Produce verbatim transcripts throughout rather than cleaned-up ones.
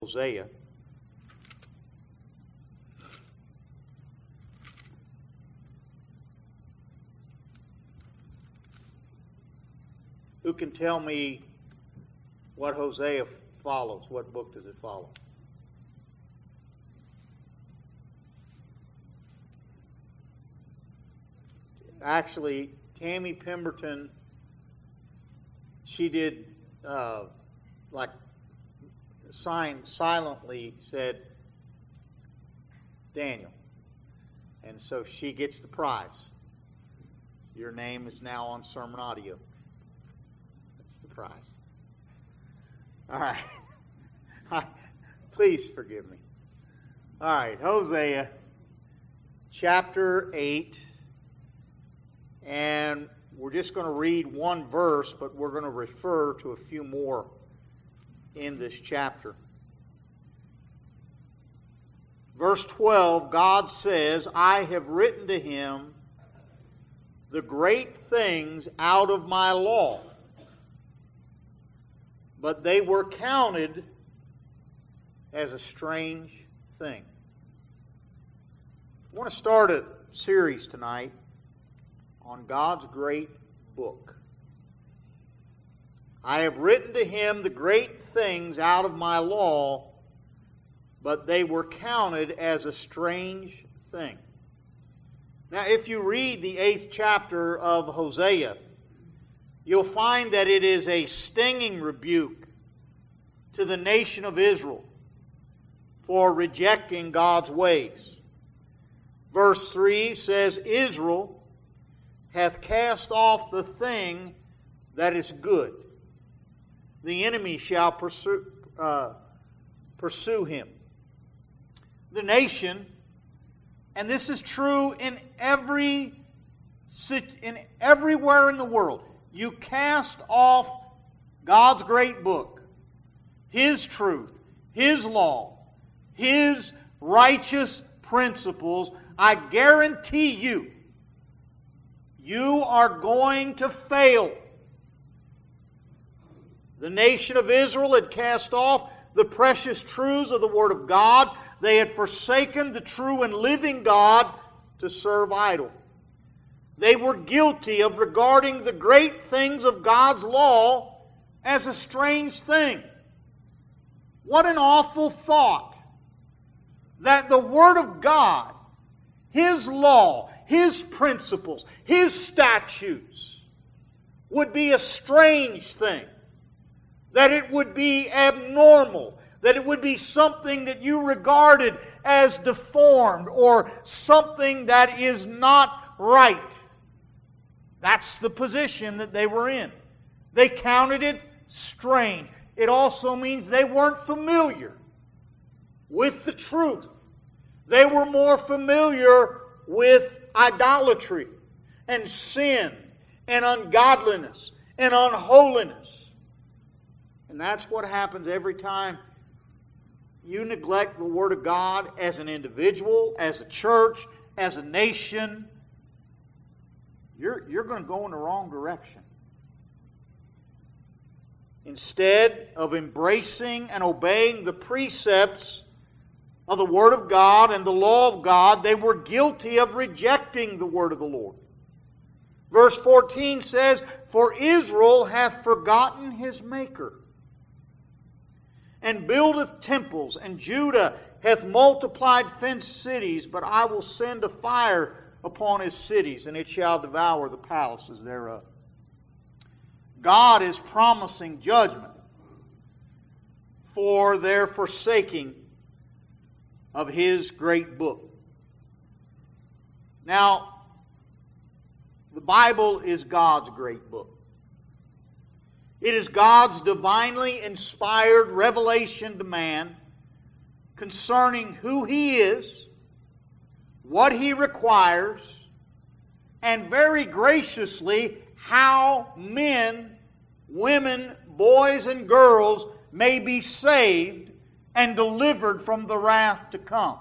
Hosea. Who can tell me what Hosea follows? What book does it follow? Actually, Tammy Pemberton, she did uh, like sign silently said Daniel. And so she gets the prize. Your name is now on sermon audio. That's the prize. All right. Please forgive me. All right, Hosea chapter eight. And we're just going to read one verse, but we're going to refer to a few more in this chapter. Verse twelve, God says, I have written to him the great things out of my law, but they were counted as a strange thing. I want to start a series tonight on God's great book. I have written to him the great things out of my law, but they were counted as a strange thing. Now, if you read the eighth chapter of Hosea, you'll find that it is a stinging rebuke to the nation of Israel for rejecting God's ways. Verse three says, Israel hath cast off the thing that is good. The enemy shall pursue, uh, pursue him. The nation, and this is true in every in everywhere in the world, you cast off God's great book, His truth, His law, His righteous principles. I guarantee you, you are going to fail. The nation of Israel had cast off the precious truths of the Word of God. They had forsaken the true and living God to serve idol. They were guilty of regarding the great things of God's law as a strange thing. What an awful thought that the Word of God, His law, His principles, His statutes would be a strange thing. That it would be abnormal. That it would be something that you regarded as deformed or something that is not right. That's the position that they were in. They counted it strange. It also means they weren't familiar with the truth. They were more familiar with idolatry and sin and ungodliness and unholiness. And that's what happens every time you neglect the Word of God as an individual, as a church, as a nation. You're, you're going to go in the wrong direction. Instead of embracing and obeying the precepts of the Word of God and the law of God, they were guilty of rejecting the Word of the Lord. Verse fourteen says, For Israel hath forgotten his Maker, and buildeth temples, and Judah hath multiplied fenced cities, but I will send a fire upon his cities, and it shall devour the palaces thereof. God is promising judgment for their forsaking of His great book. Now, the Bible is God's great book. It is God's divinely inspired revelation to man concerning who He is, what He requires, and very graciously how men, women, boys, and girls may be saved and delivered from the wrath to come.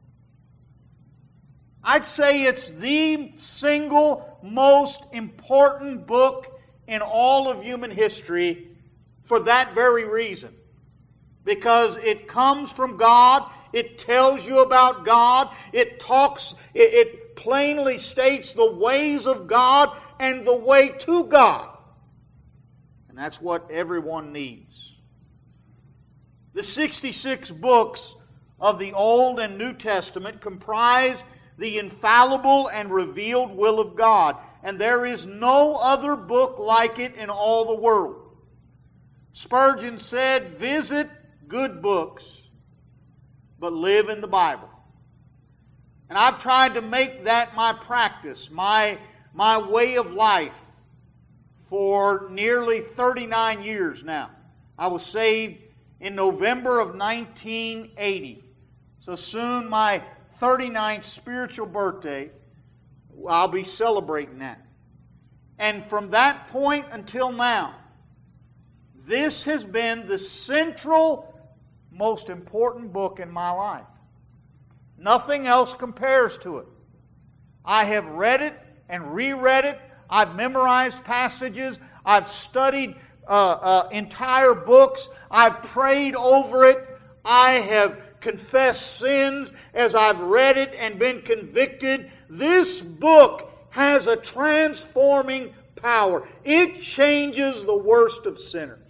I'd say it's the single most important book in all of human history for that very reason. because it comes from God. It tells you about God. It talks, it, it plainly states the ways of God and the way to God. And that's what everyone needs. The sixty-six books of the Old and New Testament comprise the infallible and revealed will of God. And there is no other book like it in all the world. Spurgeon said, visit good books, but live in the Bible. And I've tried to make that my practice, my, my way of life for nearly thirty-nine years now. I was saved in November of nineteen eighty. So soon my thirty-ninth spiritual birthday, I'll be celebrating that. And from that point until now, this has been the central, most important book in my life. Nothing else compares to it. I have read it and reread it. I've memorized passages. I've studied uh, uh, entire books. I've prayed over it. I have confessed sins as I've read it and been convicted. This book has a transforming power. It changes the worst of sinners.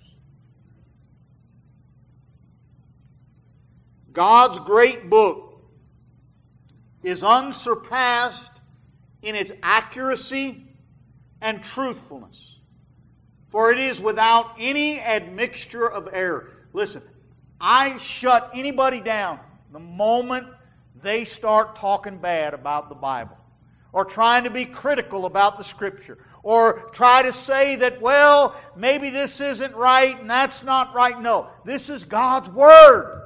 God's great book is unsurpassed in its accuracy and truthfulness, for it is without any admixture of error. Listen, I shut anybody down the moment they start talking bad about the Bible, or trying to be critical about the Scripture, or try to say that, well, maybe this isn't right and that's not right. No, this is God's Word.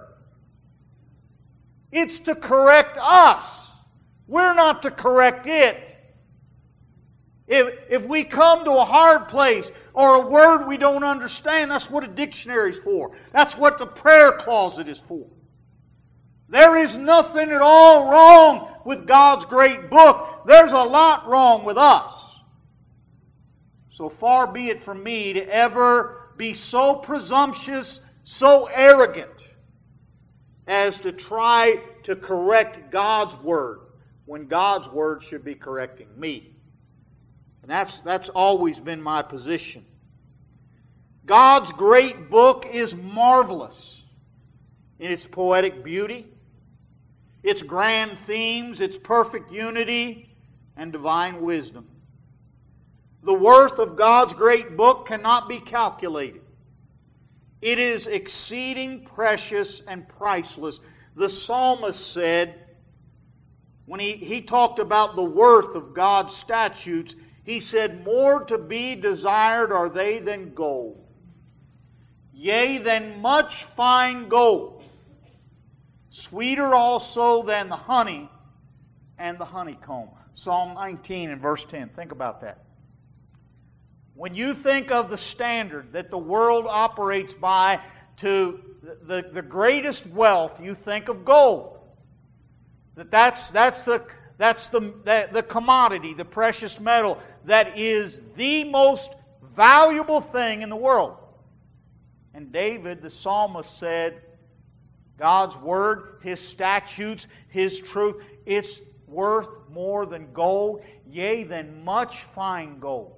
It's to correct us. We're not to correct it. If, if we come to a hard place or a word we don't understand, that's what a dictionary is for. That's what the prayer closet is for. There is nothing at all wrong with God's great book. There's a lot wrong with us. So far be it from me to ever be so presumptuous, so arrogant, as to try to correct God's Word when God's Word should be correcting me. And that's, that's always been my position. God's great book is marvelous in its poetic beauty, its grand themes, its perfect unity, and divine wisdom. The worth of God's great book cannot be calculated. It is exceeding precious and priceless. The psalmist said, when he, he talked about the worth of God's statutes, he said, more to be desired are they than gold, yea, than much fine gold, sweeter also than the honey and the honeycomb. Psalm nineteen and verse ten. Think about that. When you think of the standard that the world operates by to the, the greatest wealth, you think of gold. That that's, that's, the, that's the, the, the commodity, the precious metal that is the most valuable thing in the world. And David, the psalmist, said, God's Word, His statutes, His truth, it's worth more than gold, yea, than much fine gold.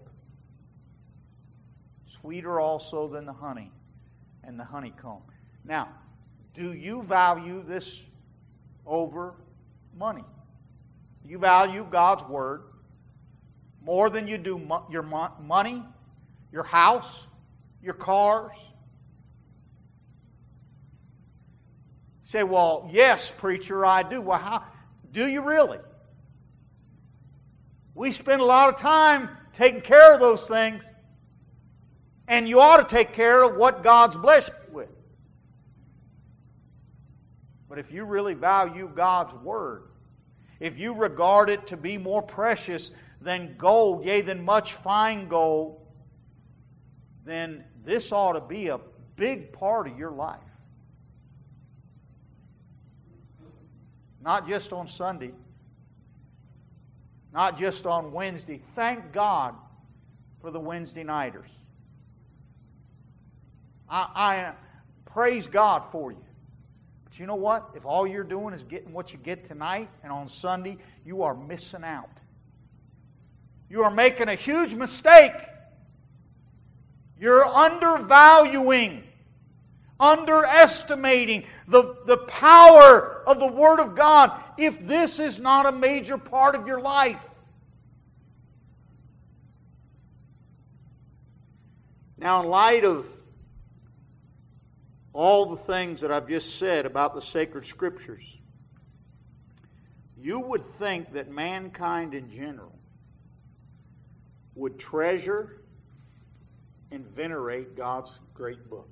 Sweeter also than the honey and the honeycomb. Now, do you value this over money? Do you value God's Word more than you do mo- your mo- money, your house, your cars? You say, well, yes, preacher, I do. Well, how do you really? We spend a lot of time taking care of those things. And you ought to take care of what God's blessed you with. But if you really value God's Word, if you regard it to be more precious than gold, yea, than much fine gold, then this ought to be a big part of your life. Not just on Sunday, not just on Wednesday. Thank God for the Wednesday nighters. I, I praise God for you. But you know what? If all you're doing is getting what you get tonight and on Sunday, you are missing out. You are making a huge mistake. You're undervaluing, underestimating the, the power of the Word of God if this is not a major part of your life. Now, in light of all the things that I've just said about the sacred Scriptures, you would think that mankind in general would treasure and venerate God's great book.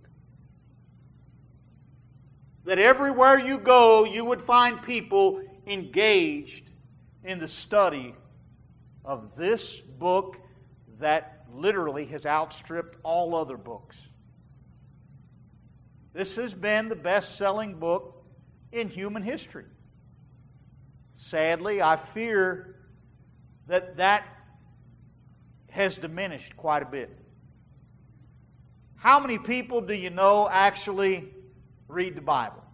That everywhere you go, you would find people engaged in the study of this book that literally has outstripped all other books. This has been the best-selling book in human history. Sadly, I fear that that has diminished quite a bit. How many people do you know actually read the Bible?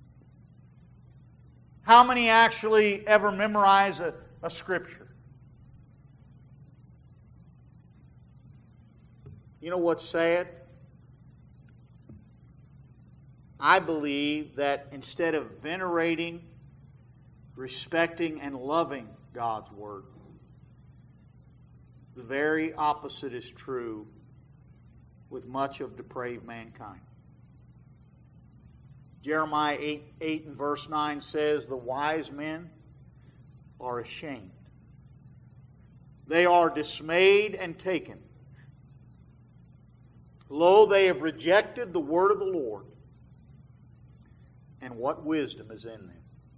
How many actually ever memorize a, a scripture? You know what's sad? I believe that instead of venerating, respecting, and loving God's Word, the very opposite is true with much of depraved mankind. Jeremiah eight, eight and verse nine says, "The wise men are ashamed. They are dismayed and taken. Lo, they have rejected the word of the Lord, and what wisdom is in them."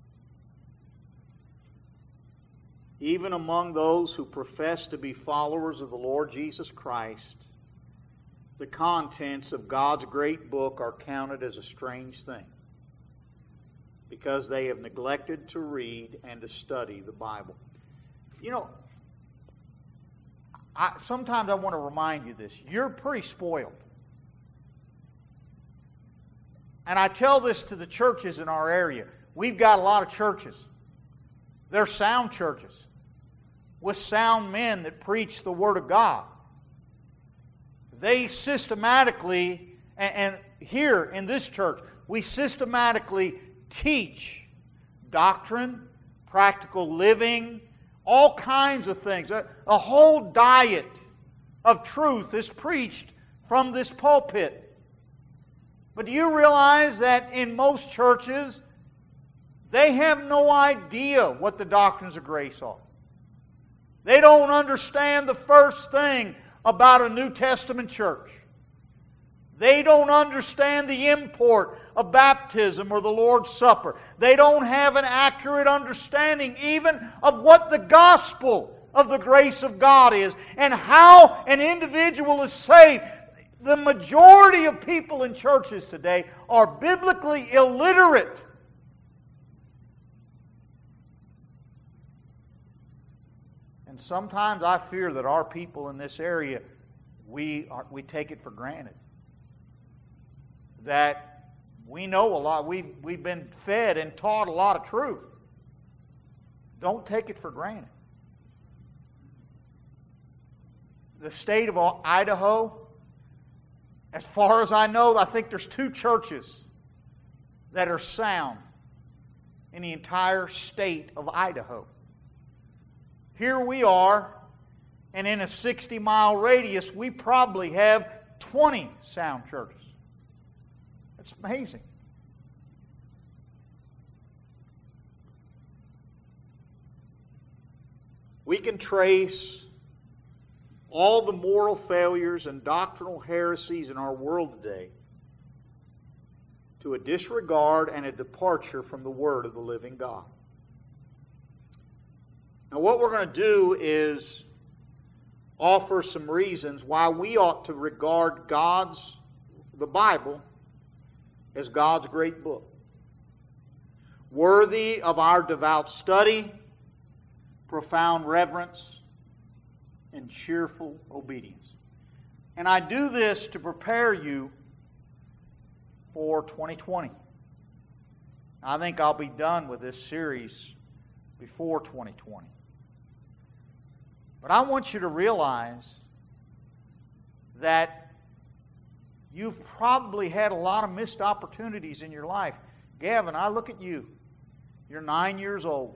Even among those who profess to be followers of the Lord Jesus Christ, the contents of God's great book are counted as a strange thing because they have neglected to read and to study the Bible. You know, I, sometimes I want to remind you this. You're pretty spoiled. And I tell this to the churches in our area. We've got a lot of churches. They're sound churches with sound men that preach the Word of God. They systematically, and, and here in this church, we systematically teach doctrine, practical living, all kinds of things. A, a whole diet of truth is preached from this pulpit. But do you realize that in most churches, they have no idea what the doctrines of grace are? They don't understand the first thing about a New Testament church. They don't understand the import of baptism or the Lord's Supper. They don't have an accurate understanding even of what the gospel of the grace of God is and how an individual is saved. The majority of people in churches today are biblically illiterate. And sometimes I fear that our people in this area, we are, we take it for granted. That we know a lot. We've, we've been fed and taught a lot of truth. Don't take it for granted. The state of Idaho, as far as I know, I think there's two churches that are sound in the entire state of Idaho. Here we are, and in a sixty-mile radius, we probably have twenty sound churches. It's amazing. We can trace all the moral failures and doctrinal heresies in our world today to a disregard and a departure from the Word of the living God. Now, what we're going to do is offer some reasons why we ought to regard God's, the Bible, as God's great book, worthy of our devout study, profound reverence, and cheerful obedience. And I do this to prepare you for twenty twenty. I think I'll be done with this series before twenty twenty. But I want you to realize that you've probably had a lot of missed opportunities in your life. Gavin, I look at you. You're nine years old.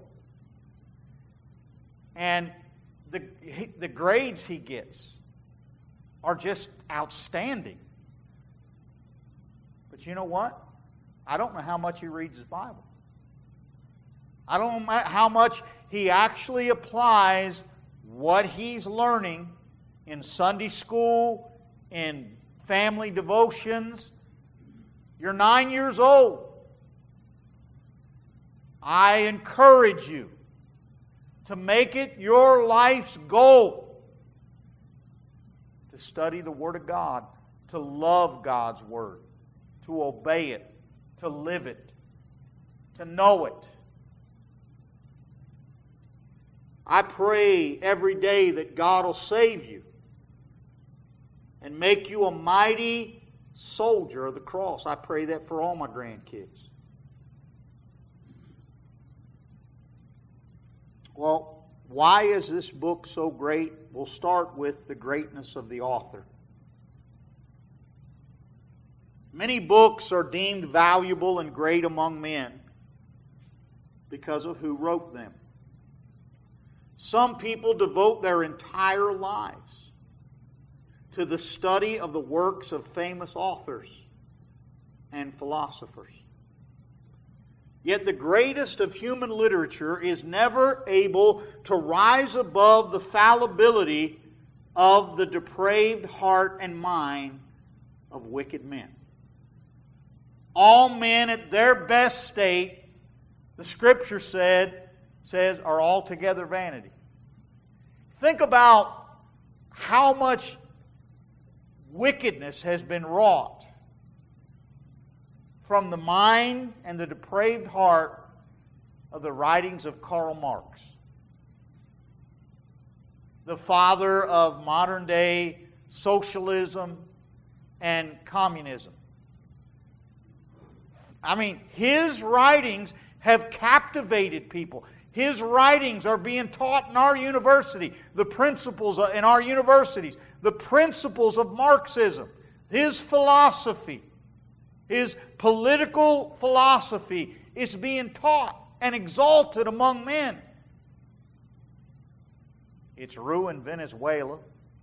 And the, the grades he gets are just outstanding. But you know what? I don't know how much he reads his Bible. I don't know how much he actually applies what he's learning in Sunday school, in family devotions. You're nine years old. I encourage you to make it your life's goal to study the Word of God, to love God's Word, to obey it, to live it, to know it. I pray every day that God will save you and make you a mighty soldier of the cross. I pray that for all my grandkids. Well, why is this book so great? We'll start with the greatness of the author. Many books are deemed valuable and great among men because of who wrote them. Some people devote their entire lives to the study of the works of famous authors and philosophers. Yet the greatest of human literature is never able to rise above the fallibility of the depraved heart and mind of wicked men. All men at their best state, the Scripture said, says, are altogether vanity. Think about how much wickedness has been wrought from the mind and the depraved heart of the writings of Karl Marx, the father of modern day socialism and communism. I mean, his writings have captivated people. His writings are being taught in our university, the principles in our universities, the principles of Marxism, his philosophy, his political philosophy is being taught and exalted among men. It's ruined Venezuela.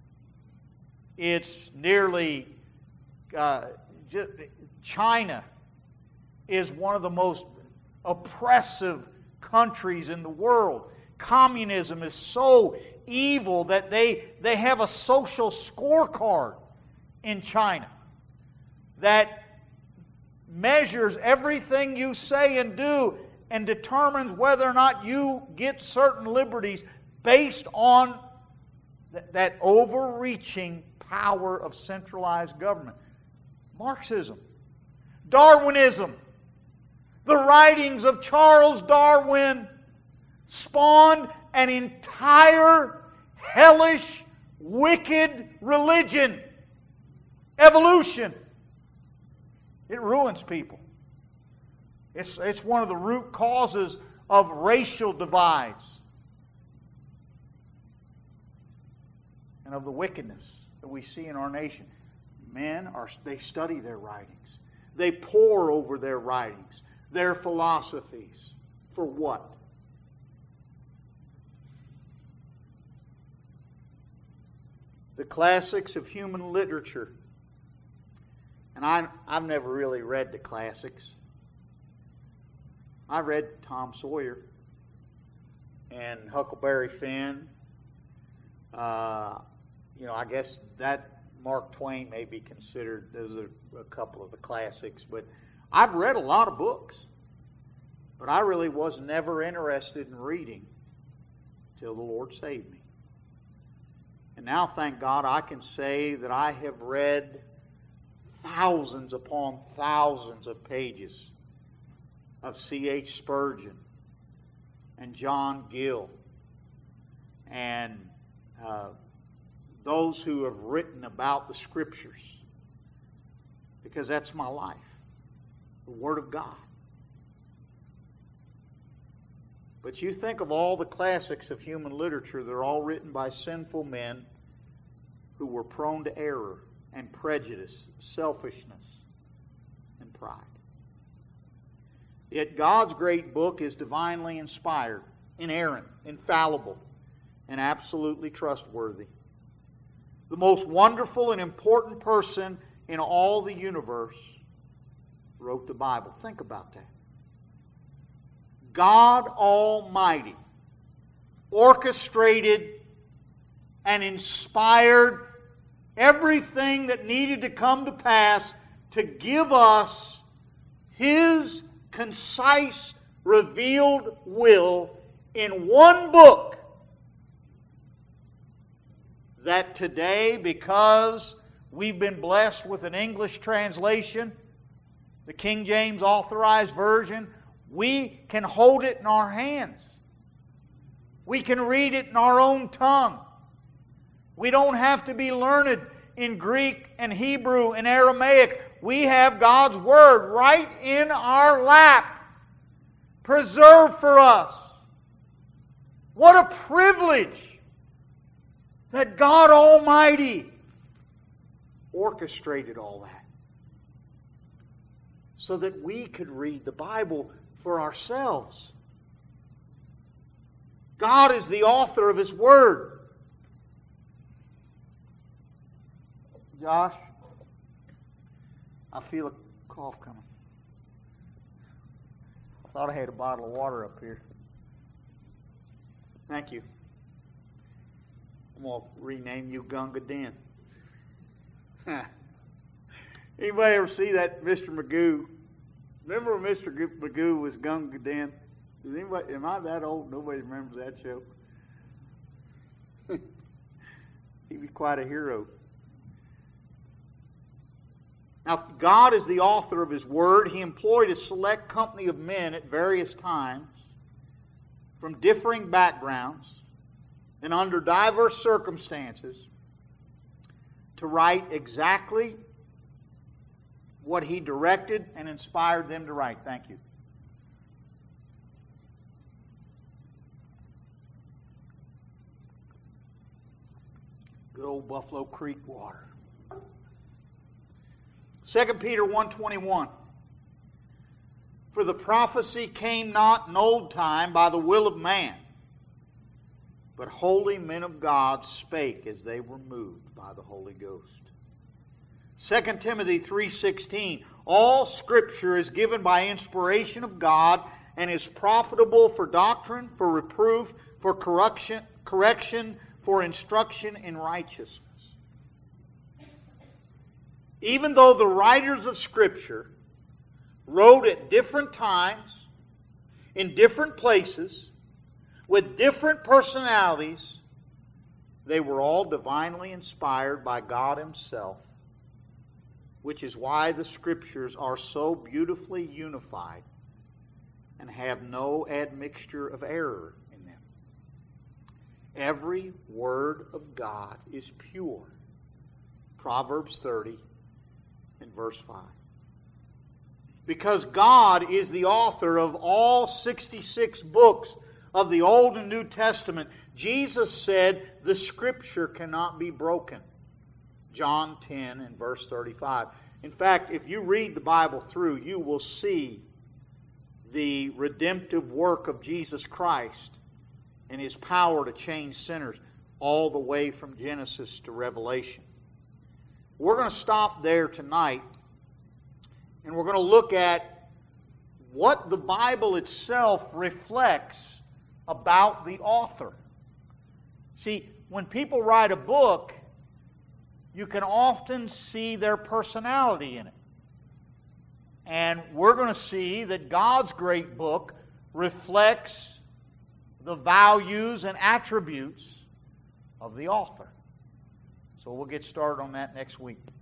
It's nearly uh, just, China is one of the most oppressive countries in the world. Communism is so evil that they, they have a social scorecard in China that measures everything you say and do and determines whether or not you get certain liberties based on th- that overreaching power of centralized government. Marxism. Darwinism. The writings of Charles Darwin spawned an entire hellish, wicked religion. Evolution. It ruins people. It's, it's one of the root causes of racial divides and of the wickedness that we see in our nation. Men, are they study their writings. They pore over their writings, their philosophies. For what? The classics of human literature. And I, I've never really read the classics. I read Tom Sawyer and Huckleberry Finn. Uh, you know, I guess that Mark Twain may be considered, those are a couple of the classics. But I've read a lot of books. But I really was never interested in reading till the Lord saved me. And now, thank God, I can say that I have read thousands upon thousands of pages of C H Spurgeon and John Gill and uh, those who have written about the Scriptures, because that's my life. The Word of God. But you think of all the classics of human literature, they're all written by sinful men who were prone to error and prejudice, selfishness, and pride. Yet God's great book is divinely inspired, inerrant, infallible, and absolutely trustworthy. The most wonderful and important person in all the universe wrote the Bible. Think about that. God Almighty orchestrated and inspired everything that needed to come to pass to give us His concise, revealed will in one book that today, because we've been blessed with an English translation, the King James Authorized Version, we can hold it in our hands. We can read it in our own tongue. We don't have to be learned in Greek and Hebrew and Aramaic. We have God's Word right in our lap, preserved for us. What a privilege that God Almighty orchestrated all that so that we could read the Bible for ourselves. God is the author of His Word. Josh, I feel a cough coming. I thought I had a bottle of water up here. Thank you. I'm going to rename you Gunga Din. Anybody ever see that Mister Magoo? Remember when Mister Magoo was Gunga Din? Does anybody, am I that old? Nobody remembers that show. He was quite a hero. Now, God is the author of His Word. He employed a select company of men at various times from differing backgrounds and under diverse circumstances to write exactly what He directed and inspired them to write. Thank you. Good old Buffalo Creek water. Second Peter one twenty-one. For the prophecy came not in old time by the will of man, but holy men of God spake as they were moved by the Holy Ghost. Second Timothy three sixteen. All Scripture is given by inspiration of God and is profitable for doctrine, for reproof, for correction, correction, for instruction in righteousness. Even though the writers of Scripture wrote at different times, in different places, with different personalities, they were all divinely inspired by God Himself, which is why the Scriptures are so beautifully unified and have no admixture of error in them. Every word of God is pure. Proverbs thirty and verse five. Because God is the author of all sixty-six books of the Old and New Testament, Jesus said the Scripture cannot be broken. John ten and verse thirty-five. In fact, if you read the Bible through, you will see the redemptive work of Jesus Christ and His power to change sinners all the way from Genesis to Revelation. We're going to stop there tonight, and we're going to look at what the Bible itself reflects about the author. See, when people write a book, you can often see their personality in it. And we're going to see that God's great book reflects the values and attributes of the author. So we'll get started on that next week.